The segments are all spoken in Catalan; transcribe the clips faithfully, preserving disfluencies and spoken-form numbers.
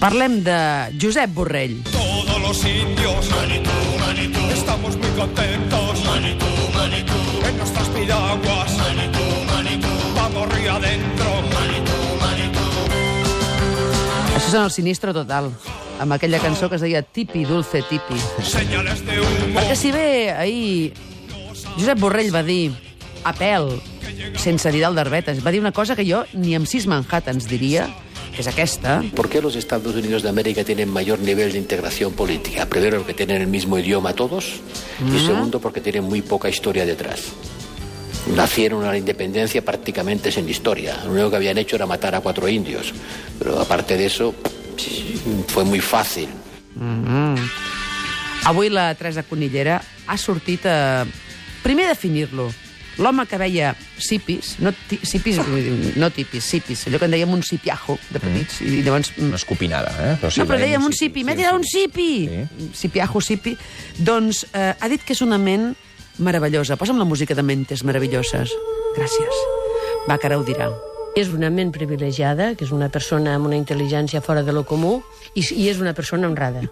Parlem de Josep Borrell. Todos los indios, Manitou, Manitou, estamos muy contentos, Manitou, Manitou, en nuestras piraguas, Manitou, Manitou, vamos río adentro, Manitou, Manitou. Això són el Sinistro Total, amb aquella cançó que es deia Tipi, Dulce Tipi. Señales de humo. Perquè si bé ahir Josep Borrell va dir a pèl, sense dir dalt d'herbetes, va dir una cosa que jo ni amb sis Manhattans diria, que es aquesta. ¿Por qué los Estados Unidos de América tienen mayor nivel de integración política? Primero, porque tienen el mismo idioma todos, mm. y segundo, porque tienen muy poca historia detrás. Nacieron a la independencia prácticamente sin historia. Lo único que habían hecho era matar a cuatro indios. Pero aparte de eso, fue muy fácil. Mm-hmm. Avui la Teresa Cunillera ha sortit a... Primer definir-lo. L'home que veia sipis, no, ti, sipis, no tipis, sipis, allò que en dèiem un sipiajo de petits. Mm. I llavors, una escopinada, eh? Però sí, no, però dèiem un sipi, m'he tirat un sipi! Sí. Sipiajo, sipi. Doncs eh, ha dit que és una ment meravellosa. Posa'm la música de mentes meravelloses. Gràcies. Va, que ara ho dirà. És una ment privilegiada, que és una persona amb una intel·ligència fora de lo comú, i, i és una persona honrada.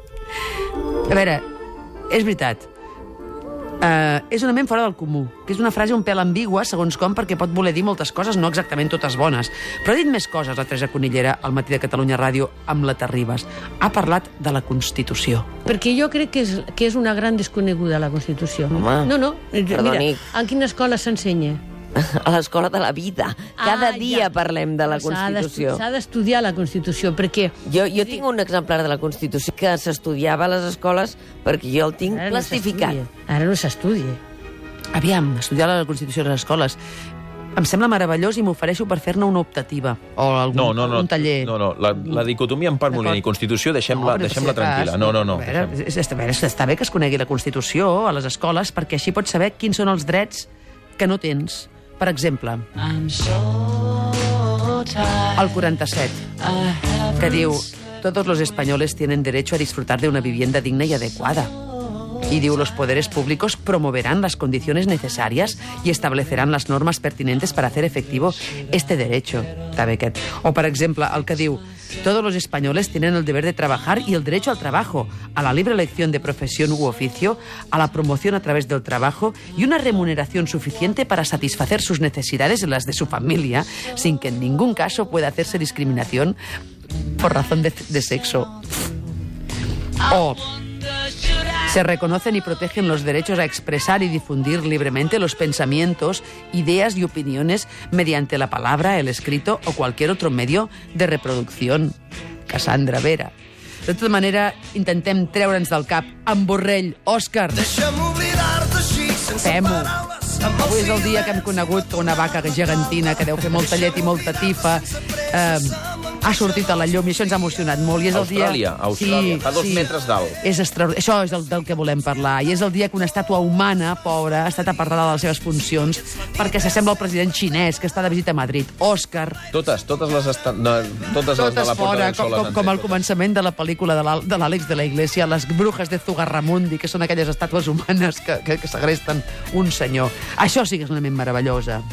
A veure, és veritat. Uh, és una ment fora del comú, que és una frase un pèl ambigua, segons com, perquè pot voler dir moltes coses, no exactament totes bones. Però ha dit més coses la Teresa Cunillera al Matí de Catalunya Ràdio amb la Terribas. Ha parlat de la Constitució. Perquè jo crec que és, que és una gran desconeguda, la Constitució. Home, no, no, perdoni. Mira, en quina escola s'ensenya? A l'escola de la vida. Cada ah, dia ja. parlem de la Constitució. S'ha d'estudiar la Constitució, perquè... Jo, jo tinc un exemplar de la Constitució que s'estudiava a les escoles perquè jo el tinc Ara plastificat. No Ara no s'estudia. Aviam, estudiar la Constitució a les escoles. Em sembla meravellós i m'ofereixo per fer-ne una optativa. O algun, no, no, no, un taller. No, no, la, la dicotomia en part Molina i Constitució, deixem-la no, deixem tranquil·la. No, no, no. A veure, està, bé, està bé que es conegui la Constitució a les escoles, perquè així pots saber quins són els drets que no tens. Per exemple, el quaranta-set, que diu «Todos los españoles tienen derecho a disfrutar de una vivienda digna y adecuada». Y diu, los poderes públicos promoverán las condiciones necesarias y establecerán las normas pertinentes para hacer efectivo este derecho. Està bé aquest. O, per exemple, el que diu, todos los españoles tienen el deber de trabajar y el derecho al trabajo, a la libre elección de profesión u oficio, a la promoción a través del trabajo y una remuneración suficiente para satisfacer sus necesidades y las de su familia, sin que en ningún caso pueda hacerse discriminación por razón de, de sexo. O... se reconocen y protegen los derechos a expresar y difundir libremente los pensamientos, ideas y opiniones mediante la palabra, el escrito o cualquier otro medio de reproducción. Cassandra Vera. De tota manera, intentem treure'ns del cap en Borrell. Òscar, fem-ho. Avui és el dia que hem conegut una vaca gegantina que deu fer molta llet i molta tifa. Eh, ha sortit a la llum i això ens ha emocionat molt. I és el Austràlia, dia... Austràlia, sí, fa dos sí. metres d'alt. És extra... Això és el del que volem parlar. I és el dia que una estàtua humana, pobra, ha estat apartada de les seves funcions perquè s'assembla al president xinès que està de visita a Madrid. Òscar. Totes, totes les, esta... no, totes totes les de la Porta fora, del Sol. Com, com, com al començament de la pel·lícula de l'Àlex de la Iglesia, les brujes de Zugarramundi, que són aquelles estàtues humanes que, que, que segresten un senyor. Això sí que és una ment meravellosa.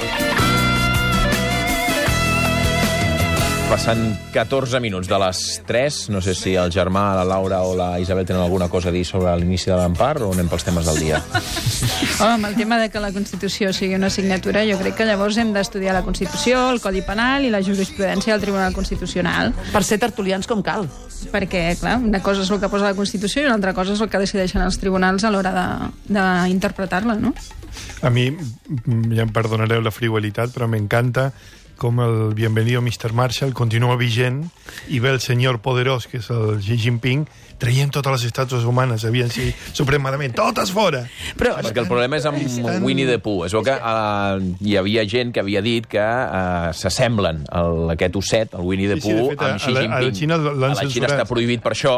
Passant catorze minuts de les tres, no sé si el germà, la Laura o la Isabel tenen alguna cosa a dir sobre l'inici de l'empar o anem pels temes del dia? Home, amb el tema de que la Constitució sigui una assignatura, jo crec que llavors hem d'estudiar la Constitució, el Codi Penal i la jurisprudència del Tribunal Constitucional. Per ser tertulians com cal. Perquè, clar, una cosa és el que posa la Constitució i una altra cosa és el que decideixen els tribunals a l'hora d'interpretar-la, no? A mi, ja em perdonareu la frivolitat, però m'encanta com el bienvenido mister Marshall continua vigent i ve el senyor poderós, que és el Xi Jinping, traient totes les estàtues humanes, havien sigut supremadament, totes fora! Però, perquè el problema és amb Estan... Winnie the Pooh. Es veu que uh, hi havia gent que havia dit que uh, s'assemblen a aquest osset, el Winnie the Pooh, sí, fet, amb Xi Jinping. A la, a la Xina, a la Xina està prohibit per això,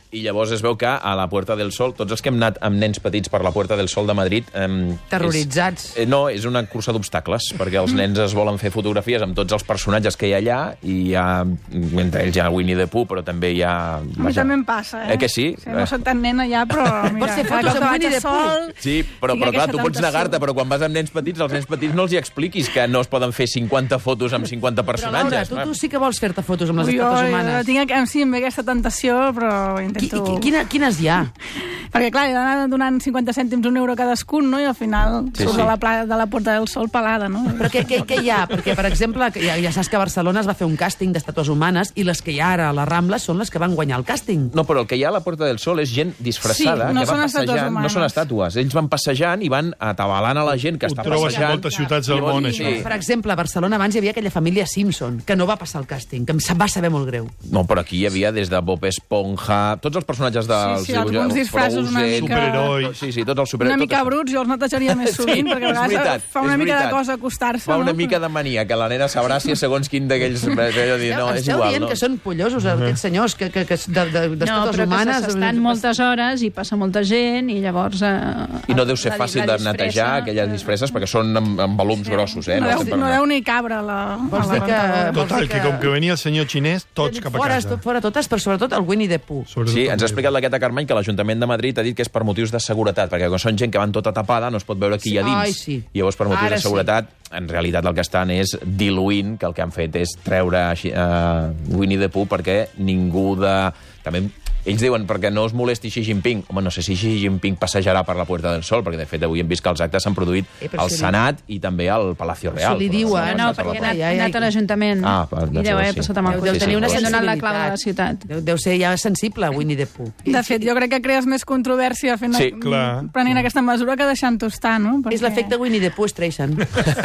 I llavors es veu que a la Puerta del Sol, tots els que hem anat amb nens petits per la Puerta del Sol de Madrid... Eh, Terroritzats. És, eh, no, és una cursa d'obstacles, perquè els nens es volen fer fotografies amb tots els personatges que hi ha allà, i hi ha, entre ells hi ha Winnie the Pooh, però també hi ha... A mi també em passa, eh? Eh que sí? sí no soc tan nena ja, però... Mira, Pots fer fotos amb Winnie the Pooh? Sí, però, però clar, tu pots negar-te, però quan vas amb nens petits, als nens petits no els hi expliquis que no es poden fer cinquanta fotos amb cinquanta personatges. Però, Laura, tu, tu sí que vols fer-te fotos amb les Ui, estàtues jo, humanes. Jo tinc, sí, em ve aquesta tentació, però intento... Qui, quina, quines hi ha? Perquè, clar, he d'anar donant cinquanta cèntims, un euro cadascun, no? I al final Sí, surt sí. de la, pla, de la Puerta del Sol pelada, no? Però què, què, què hi ha? Perquè, per exemple, ja, ja saps que a Barcelona es va fer un càsting d'estàtues humanes i les que hi ha ara a la Rambla són les que van guanyar el càsting. No, però el que hi ha a la Puerta del Sol és gent disfressada, Sí, no que són va estàtues passejant, no humanes. són estàtues. Ells van passejant i van atabalant a la gent que Ho està trobes passejant. en moltes ciutats del I llavors- món, sí. això. Per exemple, a Barcelona abans hi havia aquella família Simpson, que no va passar el càsting, que em sa- va saber molt greu. No, però aquí hi havia des de Bob Esponja, tots els personatges dels... Sí, sí, alguns disfressos una mica- Superheroi. Sí, sí, tots els superherois. Una mica tot això. bruts, jo els netejaria més sovint, Sí, perquè a és vegades veritat, fa una és mica veritat. de cosa acostar-se, Fa una no? mica de mania, que la nena s'abraci segons quin d'aquells... Allò dir, no, és Esteu igual, dient no? que són pollosos, aquests senyors, que, que, que de, de, No, d'estàtues però humanes... que s'estan moltes hores i passa molta gent i llavors... Eh, I no deu ser la- fàcil la de netejar disfressa, aquelles disfresses, perquè són amb, amb volums grossos, eh? No, estem deu, no parlant. deu ni cabra a la, a Vols la dir que... rentadora. vols Total, dir que com que venia el senyor xinès, tots cap a fora, casa. Fora totes, però sobretot el Winnie the Pooh. Sobretot Sí, el ens ha explicat Winnie. la Queta Carmany que l'Ajuntament de Madrid ha dit que és per motius de seguretat, perquè quan són gent que van tota tapada no es pot veure qui hi ha dins. Ai, sí. I llavors, per motius Ara de seguretat, en realitat el que estan és diluint, que el que han fet és treure uh, Winnie the Pooh perquè ningú de... També ells diuen perquè no es molesti Xi Jinping. Home, no sé si Xi Jinping passejarà per la Puerta del Sol, perquè de fet avui hem vist que els actes s'han produït Eh, però al si li- Senat i també al Palacio Real. li però diuen, No, no, perquè per ha la- anat, Ja, ha ja, anat a ja. l'Ajuntament Ah, va, i deu haver sí. passat amb el Deu, cotxe. deu tenir una Li han donat la sensibilitat. clau de la ciutat. Deu, deu ser ja sensible, Winnie the Pooh. De fet, jo crec que crees més controvèrsia fent Sí, clar. prenent aquesta mesura que deixant-ho estar, no? És l'efecte Winnie the Pooh Streisand.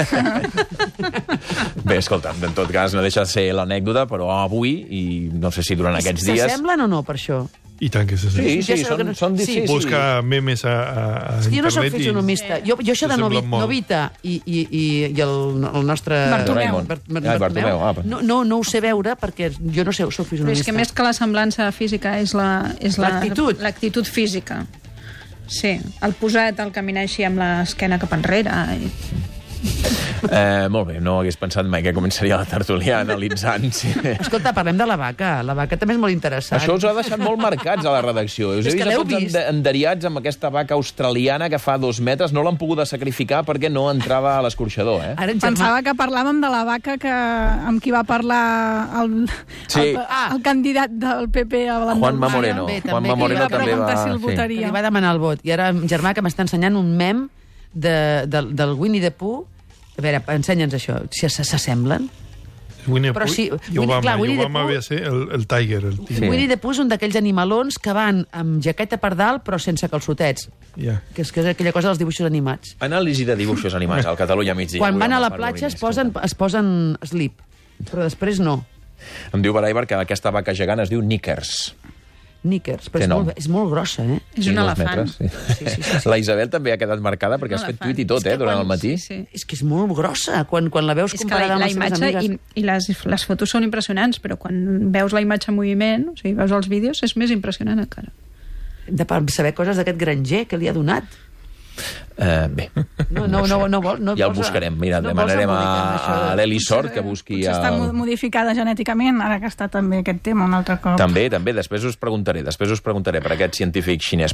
Bé, escolta, en tot cas no deixa de ser l'anècdota, però avui, i no sé si durant aquests dies... S'assemblen o no, per això? I tant que se Sí, sent. sí, Ja sé són, que no- són sí. difícils. Busca memes a, a, a És que jo no soc internet i... fisonomista. Jo, jo això de Novi, S'assemblen molt. Novita i, i, i, i el, el nostre... Bartomeu. Bar- Bar- Ah, Bartomeu, ah, no, no, no ho sé veure perquè jo no sé, soc Però fisonomista. és que més que la semblança física és la... és la- L'actitud. L'actitud física. Sí, el posat, el caminar així amb l'esquena cap enrere. I... Eh, molt bé, no hagués pensat mai que començaria la tertúlia analitzant. Sí. Escolta, parlem de la vaca. La vaca també és molt interessant. Això us ha deixat molt marcats a la redacció. Us És he que vist a l'heu tots vist. ende- enderiats amb aquesta vaca australiana que fa dos metres. No l'han pogut sacrificar perquè no entrava a l'escorxador, eh? Ara en Germà... Pensava que parlàvem de la vaca que, amb qui va parlar el, Sí. el, el candidat del P P a l'Andalusia. Juanma Moreno. També, també, Juanma que Moreno li va també va... preguntar si el sí. votaria. que li va demanar el vot. I ara en Germà que m'està ensenyant un mem de, de, del Winnie the Pooh. A veure, ensenya'ns això. Si s'assemblen? Winnie Però Pooh sí, i Winnie- Obama. clar, Winnie I the Obama Pooh- ve a ser el, el Tiger. El Sí. tigre. Winnie the Pooh és un d'aquells animalons que van amb jaqueta per dalt però sense calçotets. Ja. Que és, que és aquella cosa dels dibuixos animats. Anàlisi de dibuixos animats al Catalunya migdia. Quan van a la Avui amb el platja es Pablo posen, Inés. es posen slip, però després no. Em diu Baraibar que aquesta vaca gegant es diu Knickers. Knickers, però Té és nom. molt, és molt grossa, eh? És un dos elefant. metres, sí. La Isabel també ha quedat marcada perquè Un has fet elefant. tuit i tot, És que eh, durant quan- el matí. Sí, sí. És que és molt grossa. Quan, quan la veus És que comparada la, amb la les seves imatge amigues... i, i les, les fotos són impressionants, però quan veus la imatge en moviment, o sigui, veus els vídeos, és més impressionant encara. De per saber coses d'aquest granger que li ha donat. Eh, bé. No, no, no, no, vol, no Ja el vols- buscarem. Mira, no demanarem vols embolicar amb a, això de- a l'Eli Sort que busqui... Potser està El... mo- modificada genèticament, ara que està també aquest tema un altre cop. També, també. Després us preguntaré, després us preguntaré per aquest científic xinès.